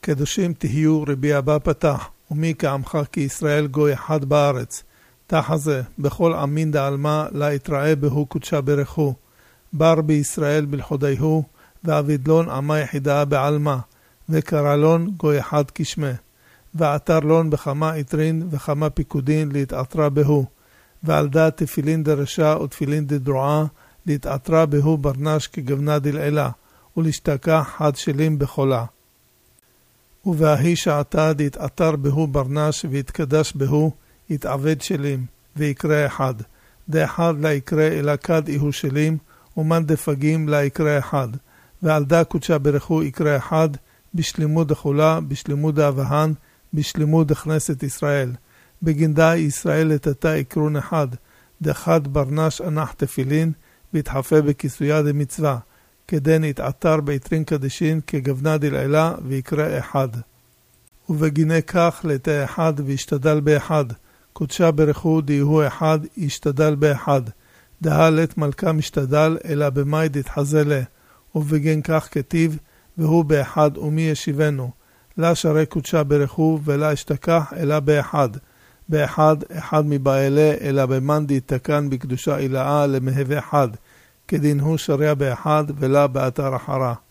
קדושים תהיו רבי אבא פתח, ומי כעמך כי ישראל גוי אחד בארץ. תחזה, בכל עמין דעלמה לה יתראה בהו קודשה ברכו. בר בישראל בלחודיהו, ואבידלון עמה יחידה בעלמה, וקרלון גוי אחד כשמה. ועתר לון בכמה יתרין וכמה פיקודין להתעטרה בהו. ועל דעת תפילין דרשה ותפילין דדרועה, להתעטרה בהו ברנש כגבנה דלעילה, ולשתכח חד שלים בחולה. ובהי שעתה דהתעטר בהו ברנש והתקדש בהו, יתעבד שלים, ויקרא אחד. דאחד לה יקרא אלא כד איהו שלים, ומן דפגים לה יקרא אחד. ועל דה קודשה ברכו יקרא אחד, בשלימוד החולה, בשלימוד האבהן, בשלימוד הכנסת ישראל. בגנדה ישראל לתתה יקרון אחד, דחד ברנש אנח תפילין, והתחפה בכיסויה דמצווה, כדן יתעטר ביתרין קדשין כגבנה דלעילה ויקרא אחד. ובגיני כך לתה אחד וישתדל באחד, קודשה ברכו דיהו אחד ישתדל באחד, דהלת מלכה משתדל אלא במאי דתחזה לה, ובגן כך כתיב, והוא באחד ומי ישיבנו, לה שרי קודשה ברכו ולה אשתכח אלא באחד, באחד אחד מבעלה אלא במן דתקן בקדושה אילאה למהווה אחד, כדין הוא שריה באחד ולה באתר אחרה.